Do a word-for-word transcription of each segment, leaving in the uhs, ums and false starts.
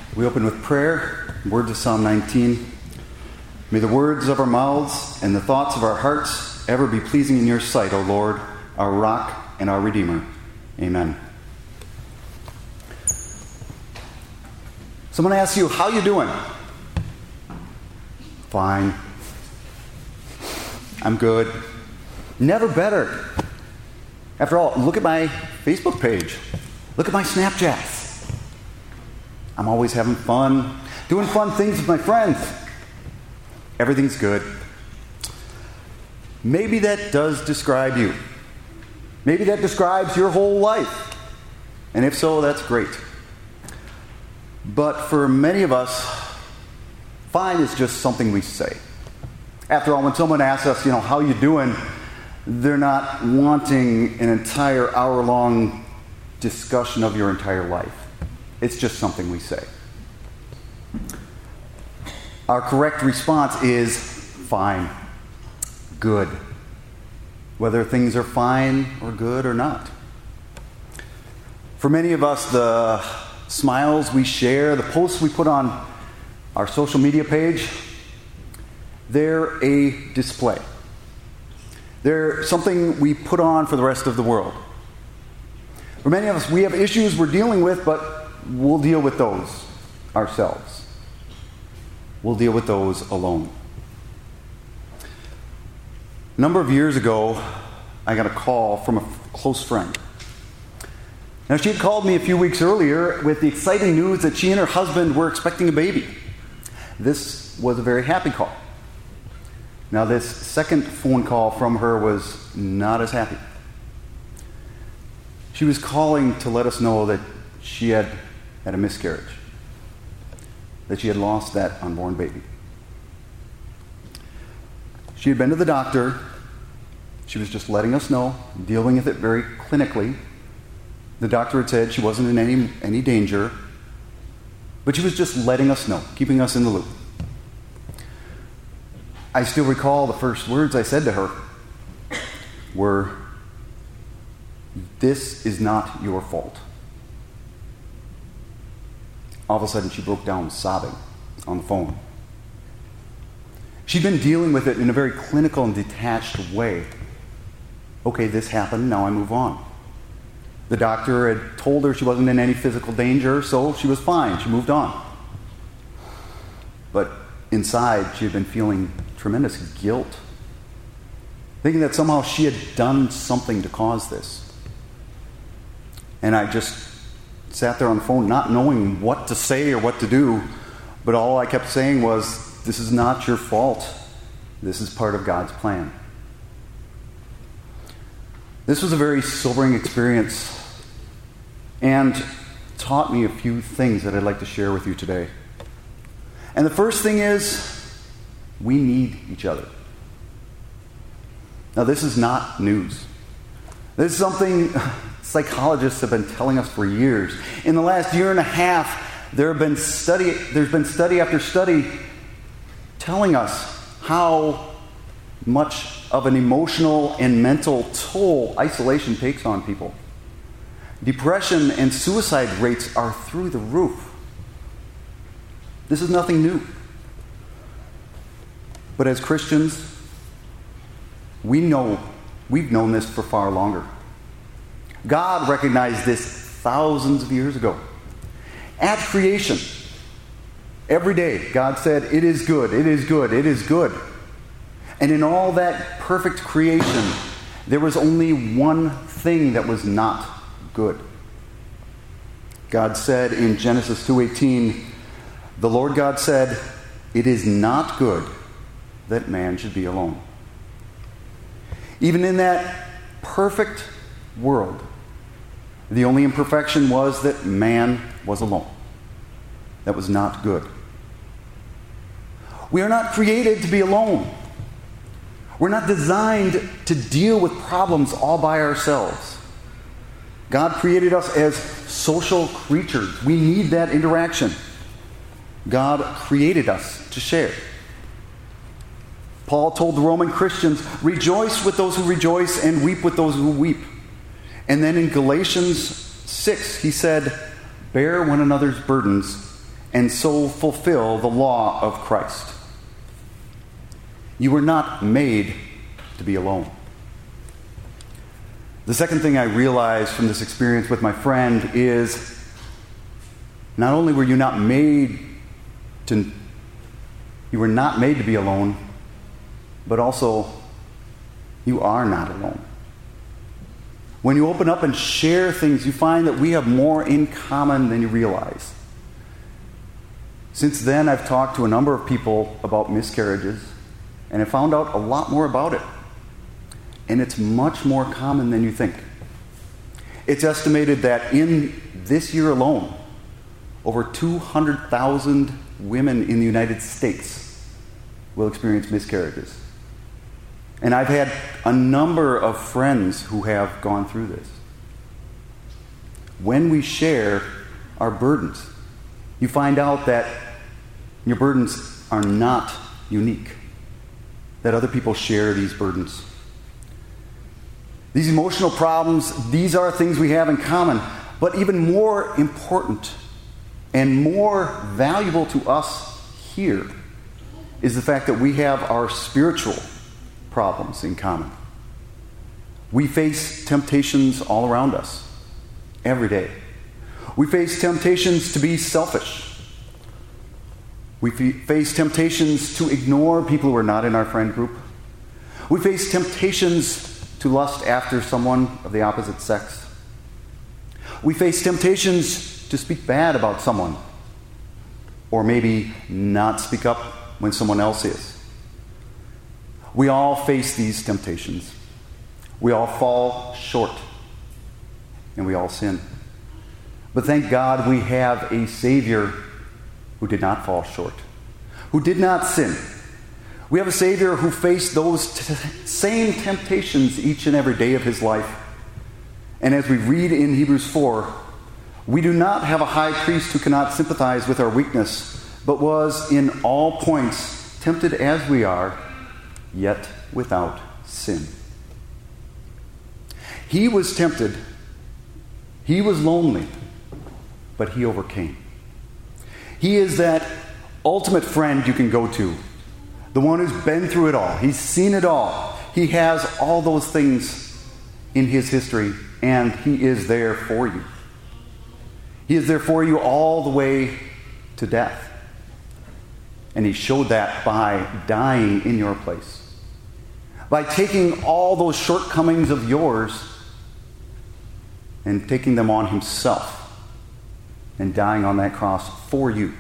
We open with prayer, words of Psalm nineteen. May the words of our mouths and the thoughts of our hearts ever be pleasing in your sight, O Lord, our rock and our Redeemer. Amen. Someone asks you, how you doing? Fine. I'm good. Never better. After all, look at my Facebook page. Look at my Snapchats. I'm always having fun, doing fun things with my friends. Everything's good. Maybe that does describe you. Maybe that describes your whole life. And if so, that's great. But for many of us, fine is just something we say. After all, when someone asks us, you know, how you doing, they're not wanting an entire hour-long discussion of your entire life. It's just something we say. Our correct response is fine, good, whether things are fine or good or not. For many of us, the smiles we share, the posts we put on our social media page, they're a display. They're something we put on for the rest of the world. For many of us, we have issues we're dealing with, but we'll deal with those ourselves. We'll deal with those alone. A number of years ago, I got a call from a close friend. Now, she had called me a few weeks earlier with the exciting news that she and her husband were expecting a baby. This was a very happy call. Now, this second phone call from her was not as happy. She was calling to let us know that she had had a miscarriage, that she had lost that unborn baby. She had been to the doctor. She was just letting us know, dealing with it very clinically. The doctor had said she wasn't in any, any danger, but she was just letting us know, keeping us in the loop. I still recall the first words I said to her were, "This is not your fault." All of a sudden, she broke down sobbing on the phone. She'd been dealing with it in a very clinical and detached way. Okay, this happened, now I move on. The doctor had told her she wasn't in any physical danger, so she was fine. She moved on. But inside, she had been feeling tremendous guilt, thinking that somehow she had done something to cause this. And I just sat there on the phone not knowing what to say or what to do, but all I kept saying was, this is not your fault. This is part of God's plan. This was a very sobering experience and taught me a few things that I'd like to share with you today. And the first thing is, we need each other. Now, this is not news. This is something psychologists have been telling us for years. In the last year and a half, there have been study, there's been study after study telling us how much of an emotional and mental toll isolation takes on people. Depression and suicide rates are through the roof. This is nothing new. But as Christians, we know, we've known this for far longer. God recognized this thousands of years ago. At creation, every day, God said, "It is good, it is good, it is good." And in all that perfect creation, there was only one thing that was not good. God said in Genesis two eighteen, "The Lord God said, it is not good that man should be alone." Even in that perfect world, the only imperfection was that man was alone. That was not good. We are not created to be alone. We're not designed to deal with problems all by ourselves. God created us as social creatures. We need that interaction. God created us to share. Paul told the Roman Christians, "Rejoice with those who rejoice and weep with those who weep." And then in Galatians six, he said, "Bear one another's burdens and so fulfill the law of Christ. You were not made to be alone. The second thing I realized from this experience with my friend is not only were you not made to you were not made to be alone, but also you are not alone. When you open up and share things, you find that we have more in common than you realize. Since then, I've talked to a number of people about miscarriages, and I found out a lot more about it. And it's much more common than you think. It's estimated that in this year alone, over two hundred thousand women in the United States will experience miscarriages. And I've had a number of friends who have gone through this. When we share our burdens, you find out that your burdens are not unique, that other people share these burdens. These emotional problems, these are things we have in common, but even more important and more valuable to us here is the fact that we have our spiritual problems in common. We face temptations all around us every day. We face temptations to be selfish. We f- face temptations to ignore people who are not in our friend group. We face temptations to lust after someone of the opposite sex. We face temptations to speak bad about someone, or maybe not speak up when someone else is. We all face these temptations. We all fall short, and we all sin. But thank God we have a Savior who did not fall short, who did not sin. We have a Savior who faced those t- same temptations each and every day of his life. And as we read in Hebrews four, we do not have a high priest who cannot sympathize with our weakness, but was in all points tempted as we are, yet without sin. He was tempted. He was lonely, but he overcame. He is that ultimate friend you can go to. The one who's been through it all. He's seen it all. He has all those things in his history, and he is there for you. He is there for you all the way to death. And he showed that by dying in your place. By taking all those shortcomings of yours and taking them on himself and dying on that cross for you.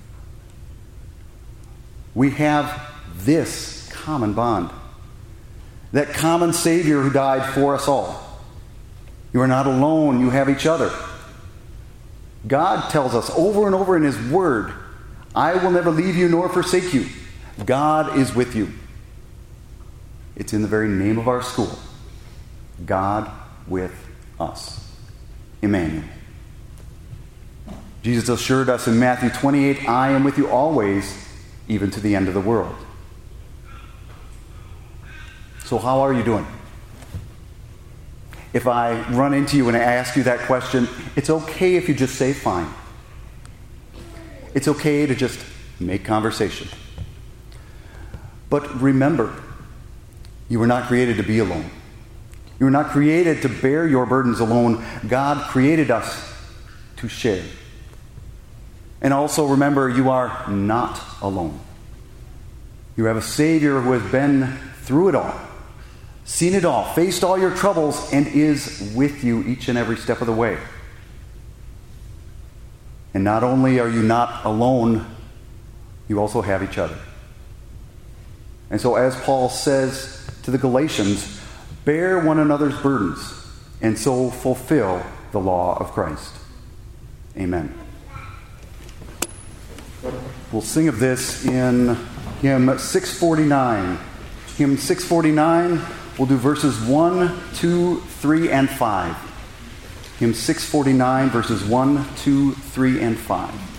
We have this common bond. That common Savior who died for us all. You are not alone. You have each other. God tells us over and over in his word, I will never leave you nor forsake you. God is with you. It's in the very name of our school. God with us. Emmanuel. Jesus assured us in Matthew twenty-eight, I am with you always, even to the end of the world. So how are you doing? If I run into you and I ask you that question, it's okay if you just say fine. It's okay to just make conversation. But remember, you were not created to be alone. You were not created to bear your burdens alone. God created us to share. And also remember, you are not alone. You have a Savior who has been through it all, seen it all, faced all your troubles, and is with you each and every step of the way. And not only are you not alone, you also have each other. And so as Paul says to the Galatians, bear one another's burdens, and so fulfill the law of Christ. Amen. We'll sing of this in hymn six forty-nine. Hymn six forty-nine, we'll do verses one, two, three, and five. Hymn six forty-nine, verses one, two, three, and five.